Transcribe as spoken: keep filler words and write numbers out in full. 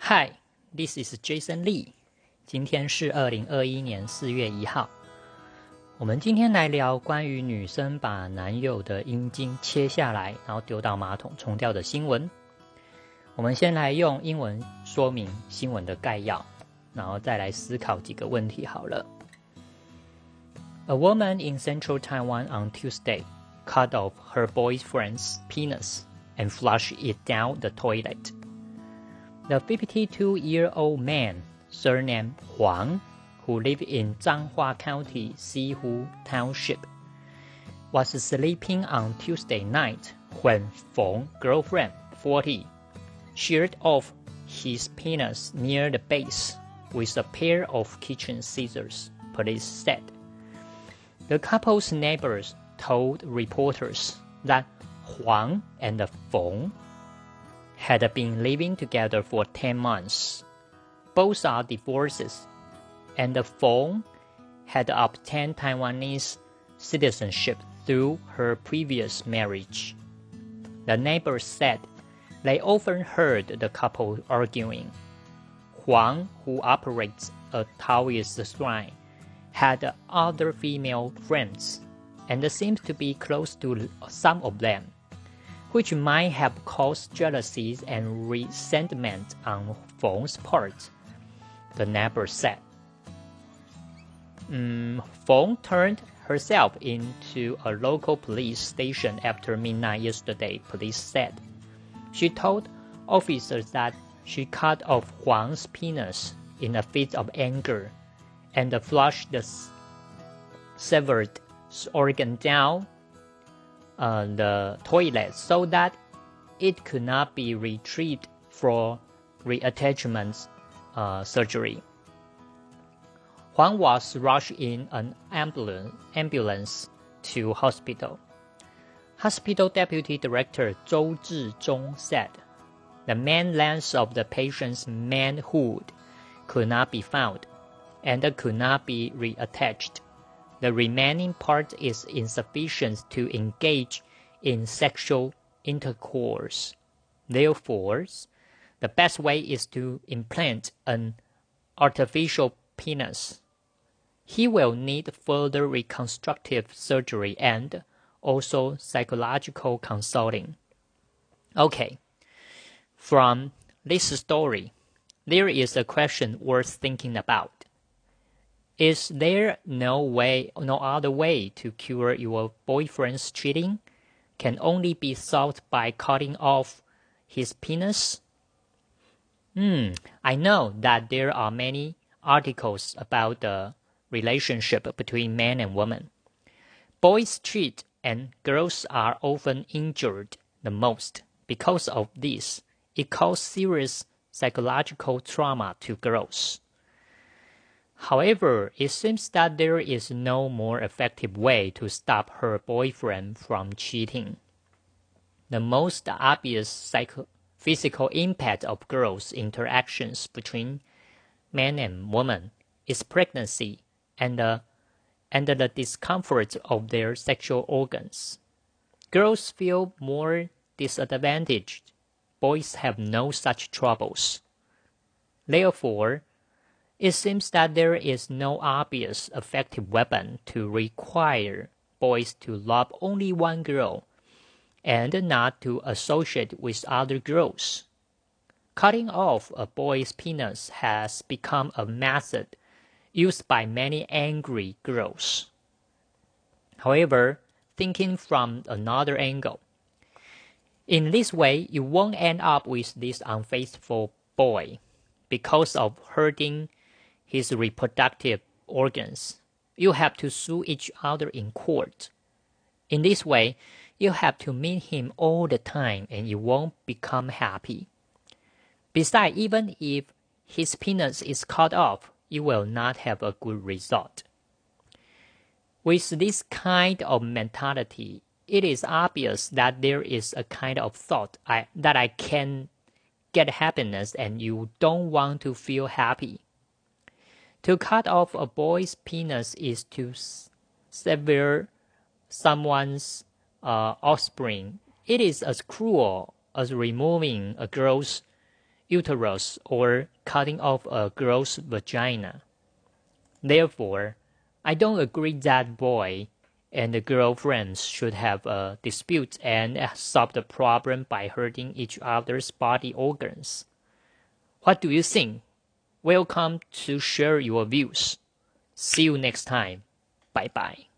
Hi, this is Jason Lee. 今天是二零二一年四月一号。我们今天来聊关于女生把男友的阴茎切下来，然后丢到马桶冲掉的新闻。我们先来用英文说明新闻的概要，然后再来思考几个问题好了。A woman in central Taiwan on Tuesday cut off her boyfriend's penis and flushed it down the toilet. The fifty-two-year-old man, surnamed Huang, who lived in Zhanghua County, Sihu Township, was sleeping on Tuesday night when Feng's girlfriend, forty, sheared off his penis near the base with a pair of kitchen scissors, police said. The couple's neighbors told reporters that Huang and Feng had been living together for ten months. Both are divorced, and Feng had obtained Taiwanese citizenship through her previous marriage. The neighbors said they often heard the couple arguing. Huang, who operates a Taoist shrine, had other female friends, and seems to be close to some of them, which might have caused jealousy and resentment on Feng's part, the neighbor said. Mm, Feng turned herself into a local police station after midnight yesterday, police said. She told officers that she cut off Huang's penis in a fit of anger and flushed the severed organ down uh, the toilet so that it could not be retrieved for reattachment uh, surgery. Huang was rushed in an ambulance, ambulance to hospital. Hospital Deputy Director Zhou Zhizhong said the main length of the patient's manhood could not be found and could not be reattached. The remaining part is insufficient to engage in sexual intercourse. Therefore, the best way is to implant an artificial penis. He will need further reconstructive surgery and also psychological consulting. Okay, from this story, there is a question worth thinking about. Is there no way, no other way to cure your boyfriend's cheating? Can only be solved by cutting off his penis? Hmm, I know that there are many articles about the relationship between men and women. Boys cheat and girls are often injured the most. Because of this, it causes serious psychological trauma to girls. However, it seems that there is no more effective way to stop her boyfriend from cheating. The most obvious psycho- physical impact of girls' interactions between men and women is pregnancy and the, and the discomfort of their sexual organs. Girls feel more disadvantaged. Boys have no such troubles. Therefore, it seems that there is no obvious effective weapon to require boys to love only one girl and not to associate with other girls. Cutting off a boy's penis has become a method used by many angry girls. However, thinking from another angle, in this way you won't end up with this unfaithful boy because of hurting his reproductive organs. You have to sue each other in court. In this way, you have to meet him all the time and you won't become happy. Besides, even if his penis is cut off, you will not have a good result. With this kind of mentality, it is obvious that there is a kind of thought I, that I can get happiness and you don't want to feel happy. To cut off a boy's penis is to sever someone's uh, offspring. It is as cruel as removing a girl's uterus or cutting off a girl's vagina. Therefore, I don't agree that boy and the girl friends should have a dispute and solve the problem by hurting each other's body organs. What do you think? Welcome to share your views. See you next time. Bye bye.